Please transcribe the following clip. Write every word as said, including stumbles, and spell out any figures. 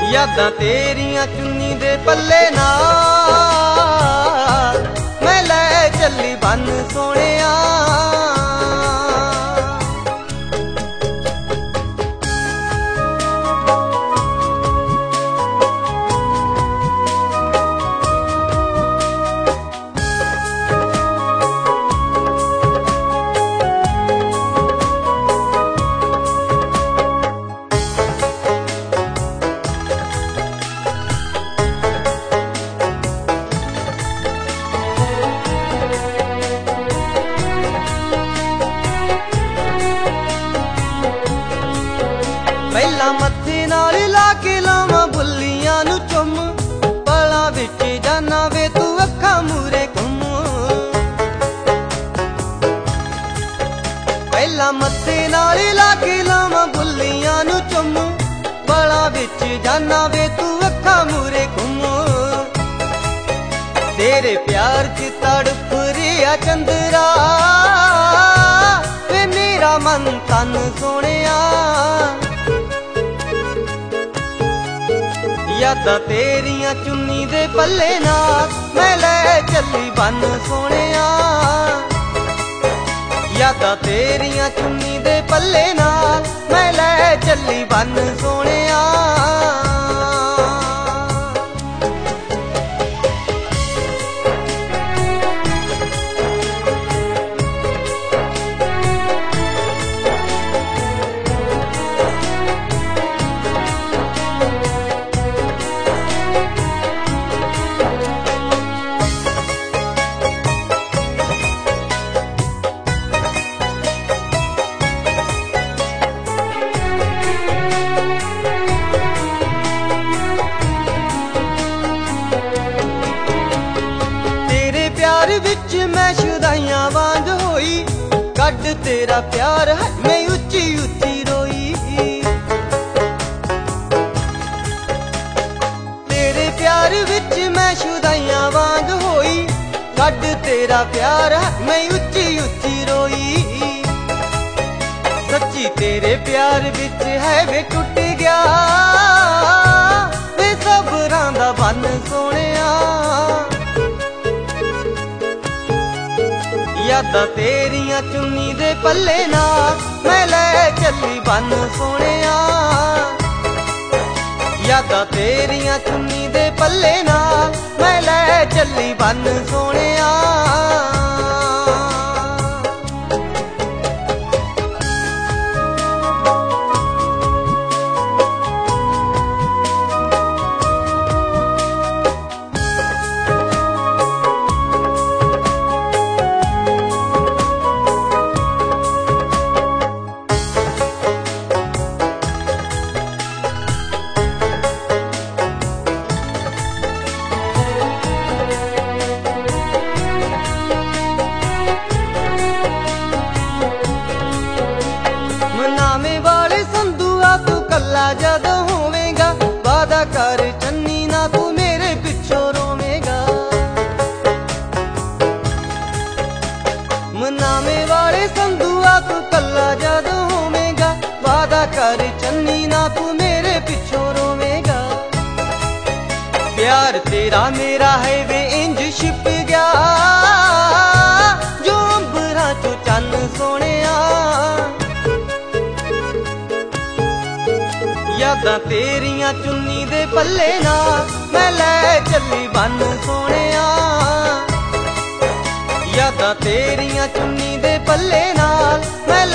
यादां तेरियां चुन्नी दे पल्ले नाल मैं लै चली बन सोहणिया। पहला मत्थे नाल ला के लावां बुल्लियां नू चुम, पलां विच जाना वे तू अखां मूरे घुम। पहला मत्थे नाल ला के लावां बुल्लियां नू चुम, पलां विच जाना वे तू अखां मूरे घुम। तेरे प्यार च तड़प रिया चंदरा वे मेरा मन तन सोहणिया। यादां तेरियां चुन्नी दे पल्ले नाल मैं लै चली बन सोहणिया। यादां तेरियां चुन्नी दे पल्ले नाल मैं लै चली बन सोहणिया। प्यार विच मैं शुदाइयां वांग होई, कड तेरा प्यार है मैं उच्ची उच्ची रोई। तेरे प्यार विच मैं शुदाइयां वांग होई, कड तेरा प्यार है मैं उच्ची उच्ची रोई। सच्ची तेरे प्यार विच है वे टुट गया वे सबरां दा बन सोहणिया। यादां तेरियां चुन्नी दे पल्ले नाल मैं लै चली बन सोहणिया। यादां तेरियां चुन्नी दे पल्ले नाल मैं लै चली बन सोहणिया। जदों होवेगा वादा कर चन्नी ना तू मेरे पिछों रोवेगा। मनावे वाले संधुआ तू कल्ला जदों होवेगा, वादा कर चन्नी ना तू मेरे पिछों रोवेगा। प्यार तेरा मेरा है वे इंज छिप गया जो अंबरां चों चन्न सोहणिया। यादां तेरियां चुन्नी दे पल्ले नाल मैं लै चली बन सोहणिया। यादां तेरियां चुन्नी दे पल्ले नाल मैं